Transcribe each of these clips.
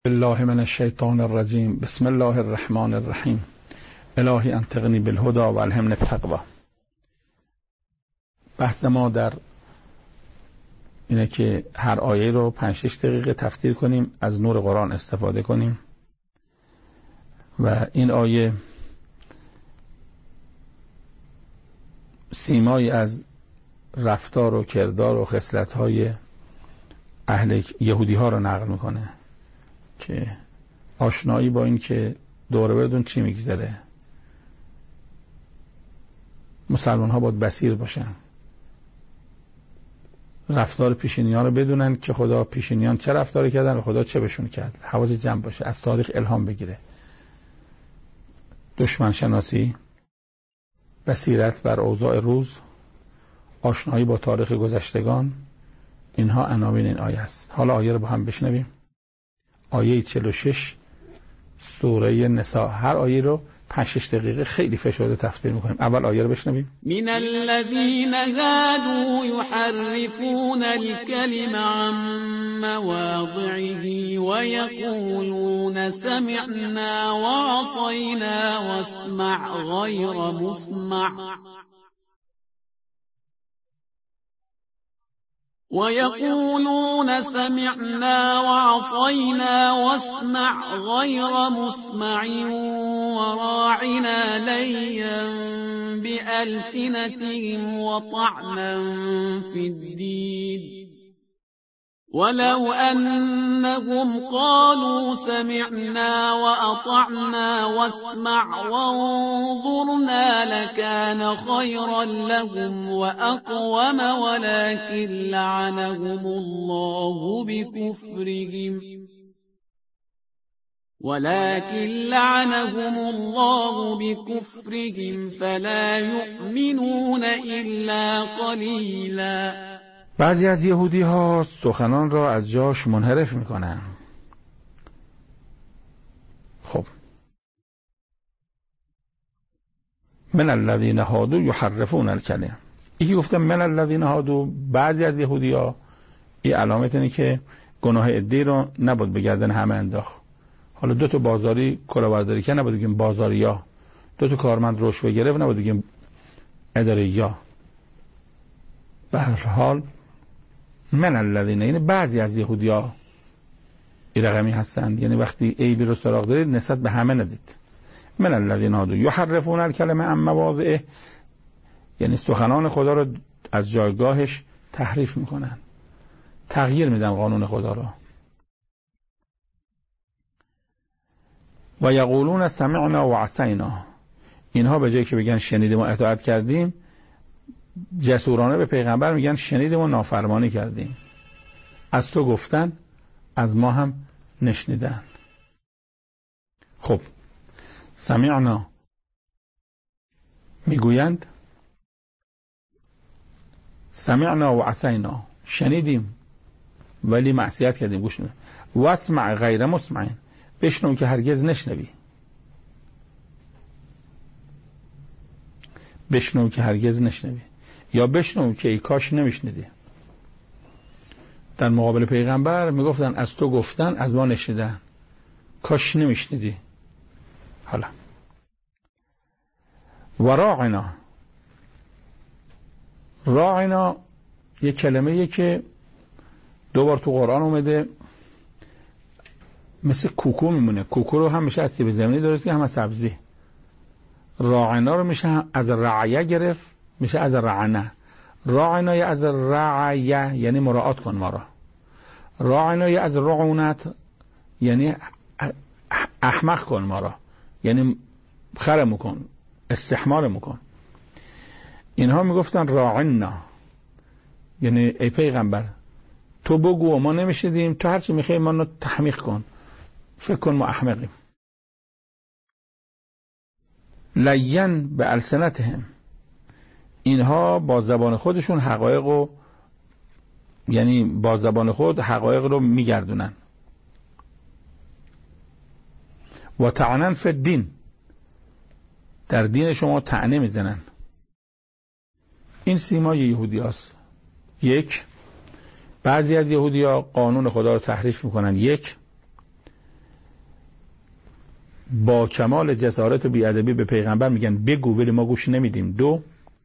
بالله من الشیطان الرجیم. بسم الله الرحمن الرحیم. الهی انطقنی بالهدى و الهمنی التقوی. بحث ما در اینه که هر آیه رو 5-6 دقیقه تفسیر کنیم، از نور قرآن استفاده کنیم و این آیه سیمایی از رفتار و کردار و خصلت‌های اهل یهودی ها رو نقل میکنه که آشنایی با این که دوره بردون چی میگذره. مسلمان ها باید بصیر باشن، رفتار پیشینیان رو بدونن که خدا پیشینیان چه رفتاری کردن و خدا چه بهشون کرد. حواس جمع باشه، از تاریخ الهام بگیره. دشمن شناسی، بصیرت بر اوضاع روز، آشنایی با تاریخ گذشتگان، اینها عناوین این آیه است. حالا آیه رو با هم بشنویم. آیه 46 سوره نساء. هر آیه رو 5-6 دقیقه خیلی فشرده تفسیر میکنیم. اول آیه رو بشنویم. من الذين هادوا يحرفون الكلم عن مواضعه ويقولون سمعنا وعصينا واسمع غير مسمع ويقولون سمعنا وعصينا واسمع غير مسمع وراعنا ليا بألسنتهم وطعنا في الدين ولو أنهم قالوا سمعنا وأطعنا واسمع وانظرنا لكان خيرا لهم وأقوم ولكن لعنهم الله بكفرهم فلا يؤمنون إلا قليلا. بعضی از یهودی ها سخنان را از جاش منحرف میکنن. خب من الذین هادوا یحرفون الکلم. یکی گفته من الذین هادوا، بعضی از یهودی ها. این علامت اینه که گناه عدی رو نباید به گردن همه انداخت. حالا دو تا بازاری کلاهبرداری که نباید بگیم بازاریا، دو تا کارمند رشوه گرفت نباید بگیم اداریا. به هر حال من الذین، یعنی بعضی از یهودی‌ها این رقمی هستند، یعنی وقتی عیبی رو سراغ دارید نسبت به همه ندید. من الذین هادوا یحرفون الکلم عن مواضعه، یعنی سخنان خدا رو از جایگاهش تحریف میکنن، تغییر میدن قانون خدا رو. و یقولون سمعنا و عصینا، اینها به جای که بگن شنیدیم و اطاعت کردیم، جسورانه به پیغمبر میگن شنیدیم و نافرمانی کردیم. از تو گفتن، از ما هم نشنیدن. خب سمعنا میگویند، سمعنا و عصینا، شنیدیم ولی معصیت کردیم، گوش ندیم. واسمع غیر مسمع، بشنو که هرگز نشنوی. بشنو که هرگز نشنوی، یا بشنو که ای کاش نمیشنیدی. در مقابل پیغمبر میگفتن از تو گفتن، از ما نشنیدن، کاش نمیشنیدی. حالا و راعنا، راعنا یک کلمه‌ایه که دوبار تو قرآن اومده، مثل کوکو میمونه. کوکو رو هم میشه از سیب زمینی درست که هم از سبزی. راعنا رو میشه از رعیه گرفت، میشه از رعنه. راعنای از رعیه یعنی مراعات کن ما را. راعنای از رعونت یعنی احمق کن ما را، یعنی خرمو کن، استحمارمو کن. اینها میگفتن راعنا، یعنی ای پیغمبر تو بگو و ما نمیشیدیم، تو هرچی میخوای ما رو تحمیق کن، فکر کن ما احمقیم. لین به السنتهم، اینها با زبان خودشون حقایق رو، یعنی با زبان خود حقایق رو میگردونن. و طعنا فی الدین، در دین شما طعنه میزنن. این سیمای یهودی هست. یک، بعضی از یهودی ها قانون خدا رو تحریف میکنن. یک، با کمال جسارت و بی‌ادبی به پیغمبر میگن بگو ولی ما گوش نمیدیم. 2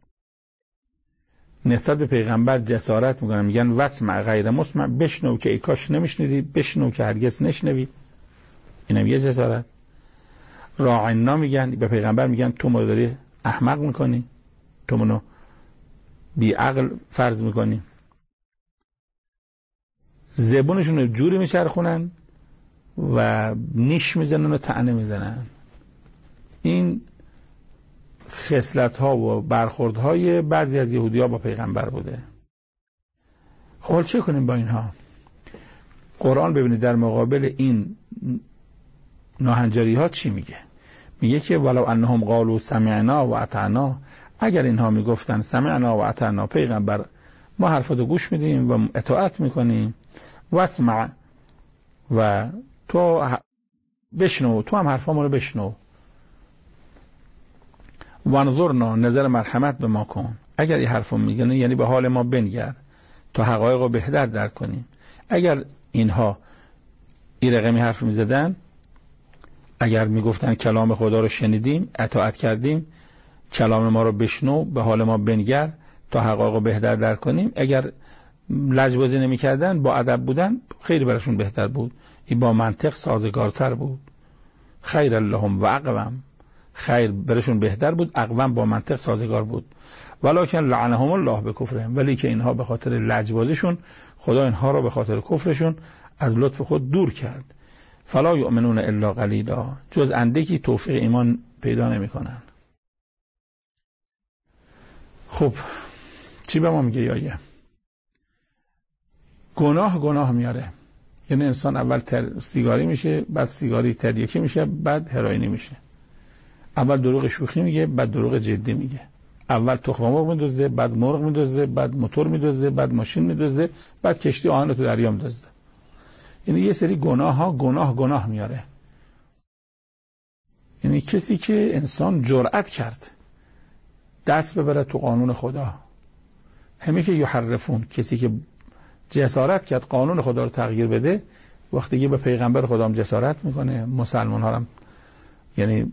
نسبت به پیغمبر جسارت میکنن، میگن واسمع غیر مسمع، بشنو که ای کاش نمیشنیدی، بشنو که هرگز نشنوی. اینم یه جسارت. راعنا میگن به پیغمبر، میگن تو ما داری احمق میکنی، تو منو بی عقل فرض میکنی. زبونشون رو جوری میچرخونن و نیش میزنن و طعنه میزنن. این خصلت ها و برخورد های بعضی از یهودی ها با پیغمبر بوده. خب چه کنیم با اینها؟ قرآن ببینید در مقابل این ناهنجاری ها چی میگه؟ میگه که ولو انهم قالوا سمعنا و اطعنا، اگر اینها میگفتن سمعنا و اطعنا، پیغمبر ما حرفاتو گوش میدیم و اطاعت میکنیم، واسمع و تو بشنو، تو هم حرفامون رو بشنو، وانظرنا، نظر مرحمت به ما کن. اگر این حرفو میگن یعنی به حال ما بنگر تا حقایق رو بهتر درک کنیم. اگر اینها این رقمی حرف میزدن، اگر میگفتن کلام خدا رو شنیدیم، اطاعت کردیم، کلام ما رو بشنو، به حال ما بنگر تا حقایق رو بهتر درک کنیم، اگر لجبازی نمیکردن، با ادب بودن، خیلی براشون بهتر بود. این با منطق سازگارتر بود. خیر لهم و اقوم، خیر براشون بهتر بود، اقوم با منطق سازگار بود. ولکن لعنهم الله بکفرهم، ولی که اینها به خاطر لجبازیشون خدا اینها رو به خاطر کفرشون از لطف خود دور کرد. فلا یؤمنون الا قلیلا، جز اندکی توفیق ایمان پیدا نمیکنن. خب چی به ما میگه آیه؟ گناه میاره. یعنی انسان اول سیگاری میشه، بعد سیگاری تریاکی میشه، بعد هروئینی میشه. اول دروغ شوخی میگه، بعد دروغ جدی میگه. اول تخم مرغ میدزده، بعد مرغ میدزده، بعد موتور میدزده، بعد ماشین میدزده، بعد کشتی آهن رو تو دریا میدزده. یعنی یه سری گناه میاره. یعنی کسی که انسان جرأت کرد دست ببره تو قانون خدا، همه که یحرفون، کسی که جسارت کرد قانون خدا رو تغییر بده، وقتی که به پیغمبر خدا هم جسارت میکنه، مسلمان ها هم یعنی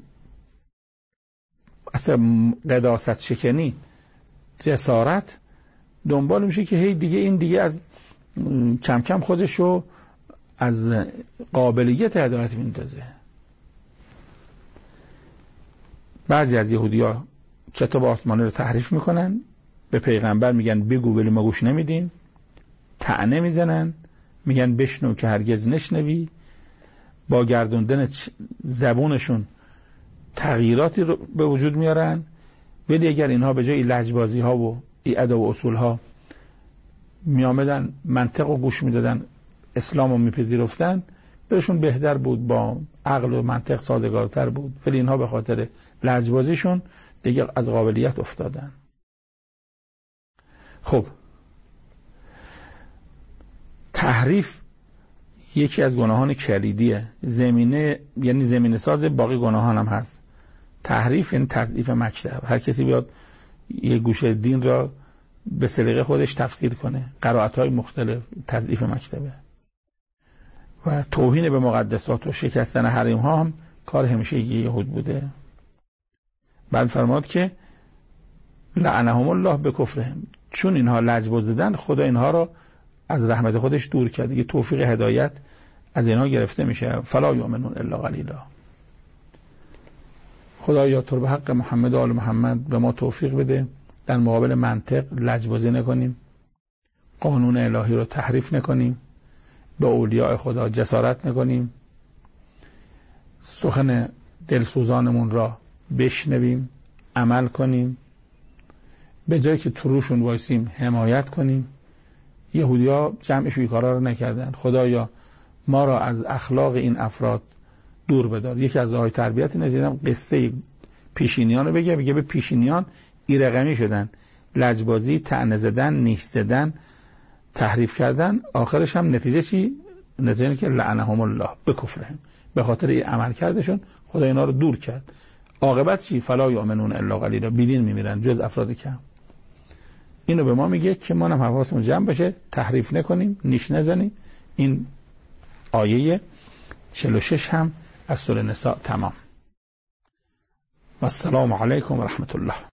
اصلا قداست شکنی، جسارت دنبال میشه که هی دیگه این دیگه از کم کم خودشو از قابلیت هدایت میندازه. بعضی از یهودی‌ها کتاب آسمانی رو تحریف میکنن، به پیغمبر میگن بگو ولی ما گوش نمیدیم، طعنه میزنن، میگن بشنو که هرگز نشنوی، با گردوندن زبونشون تغییراتی رو به وجود میارن. ولی اگر اینها به جای لجبازی ها و ادب و اصول ها میامدن منطق رو گوش میدادن، اسلام رو میپذیرفتن، بهشون بهتر بود، با عقل و منطق سازگارتر بود. ولی اینها به خاطر لجبازیشون دیگه از قابلیت افتادن. خب تحریف یکی از گناهان کلیدیه، زمینه، یعنی زمینه ساز باقی گناهان هم هست. تحریف یعنی تضعیف مکتب. هر کسی بیاد یک گوشه دین را به سلیقه خودش تفسیر کنه، قرائت‌های مختلف، تضعیف مکتبه. و توهین به مقدسات و شکستن حریم ها هم کار همیشه یهود بوده. بعد فرمود که لعنهم الله بکفرهم، چون اینها لجباز دادن خدا اینها را از رحمت خودش دور کرد، دیگه توفیق هدایت از اینها گرفته میشه. فلا یؤمنون الا قلیلا. خدایا تو به حق محمد و آل محمد به ما توفیق بده در مقابل منطق لجبازی نکنیم، قانون الهی رو تحریف نکنیم، به اولیاء خدا جسارت نکنیم، سخن دلسوزانمون را بشنویم، عمل کنیم، به جایی که تو روشون وایسیم حمایت کنیم. یهودی‌ها جمعش این کارا رو نکردن. خدایا ما را از اخلاق این افراد دور بدار. یکی از راه‌های تربیت نزیدم قصه پیشینیان رو بگه به پیشینیان این رقمی شدن، لجبازی، طعنه زدن، نیش زدن، تحریف کردن، آخرش هم نتیجه چی؟ نتیجه که لعنهم الله بکفرهم، به خاطر این عمل کردشون خدا اینا رو دور کرد. عاقبت چی؟ فلا یؤمنون الا قلیلا، بیدین میمیرن جز افراد کم. اینو به ما میگه که ما هم حواسمون جمع باشه، تحریف نکنیم، نیش نزنیم. این آیه 46 هم از سوره نساء تمام. و السلام علیکم و رحمت الله.